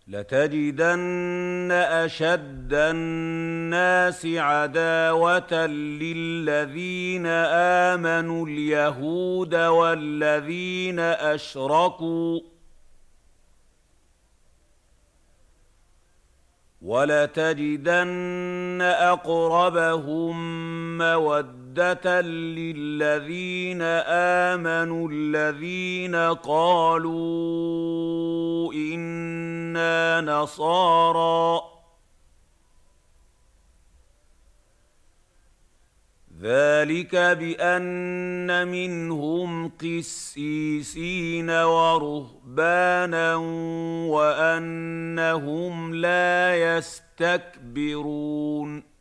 لَتَجِدَنَّ أَشَدَّ النَّاسِ عَدَاوَةً لِّلَّذِينَ آمَنُوا الْيَهُودَ وَالَّذِينَ أَشْرَكُوا ۖ وَلَتَجِدَنَّ أَقْرَبَهُم مَّوَدَّةً لِّلَّذِينَ آمَنُوا الَّذِينَ قَالُوا إِنَّا نَصَارَىٰ ۚ ذَٰلِكَ بِأَنَّ مِنْهُمْ قِسِّيسِينَ وَرُهْبَانًا وَأَنَّهُمْ لَا يَسْتَكْبِرُونَ